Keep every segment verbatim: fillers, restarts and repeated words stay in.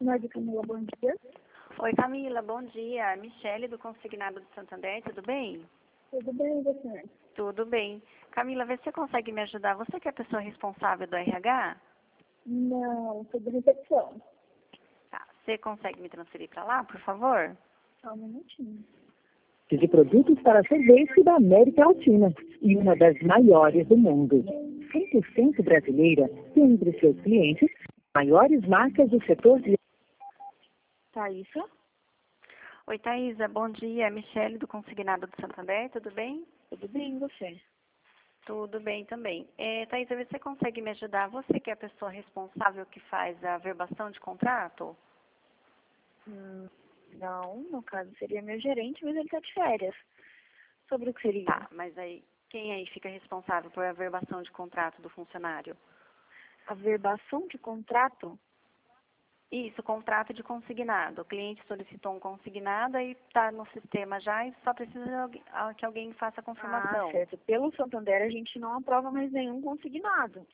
Nord Camila, bom dia. Oi, Camila, bom dia. Michele, do Consignado de Santander, tudo bem? Tudo bem, e você? Tudo bem. Camila, vê se você consegue me ajudar. Você que é a pessoa responsável do R H? Não, sou de recepção. Tá. Você consegue me transferir para lá, por favor? Só um minutinho. De produtos para sorvete da América Latina e uma das maiores do mundo. cem por cento brasileira, tem entre seus clientes maiores marcas do setor de... Thaísa? Oi, Thaísa, bom dia. Michele, do Consignado de Santander, tudo bem? Tudo bem, e você? Tudo bem também. É, Thaísa, vê se você consegue me ajudar. Você que é a pessoa responsável que faz a verbação de contrato? Hum, não, no caso seria meu gerente, mas ele está de férias. Sobre o que seria? Tá, mas aí, quem aí fica responsável por a verbação de contrato do funcionário? A verbação de contrato? Isso, contrato de consignado. O cliente solicitou um consignado e está no sistema já e só precisa de alguém- ah, que alguém faça a confirmação. Ah, certo. Pelo Santander a gente não aprova mais nenhum consignado.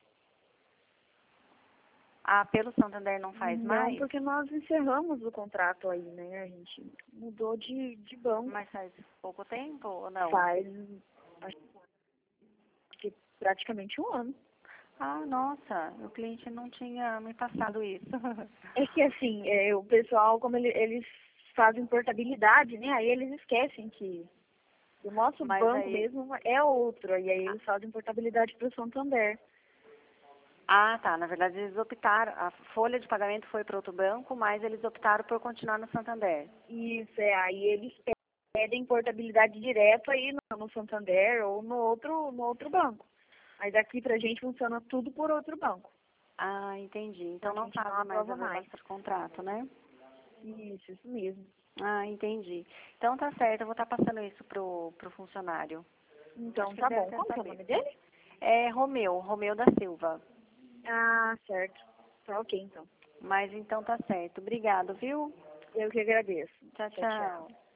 Ah, pelo Santander não faz Não, mais? porque nós encerramos o contrato aí, né? A gente mudou de, de banco. Mas faz pouco tempo ou não? Faz, acho que praticamente um ano. Ah, nossa, o cliente não tinha me passado isso. É que assim, é, o pessoal, como ele- eles fazem portabilidade, né? Aí eles esquecem que o nosso Mas banco aí- mesmo é outro. E aí eles fazem portabilidade para o Santander. Ah, tá. Na verdade, eles optaram, a folha de pagamento foi para outro banco, mas eles optaram por continuar no Santander. Isso, é. Aí eles pedem portabilidade direto aí no, no Santander ou no outro, no outro banco. Mas aqui pra gente funciona tudo por outro banco. Ah, entendi. Então A não gente não fazem mais a aprova mais. verbação de contrato, né? Isso, isso mesmo. Ah, entendi. Então tá certo, eu vou estar passando isso pro, pro funcionário. Então Acho que tá ele deve bom. até Como que é o saber. nome dele? É Romeu, Romeu da Silva. Ah, certo. Tá ok, então. Mas então tá certo. Obrigado, viu? Eu que agradeço. Tchau, Tchau, tchau. tchau.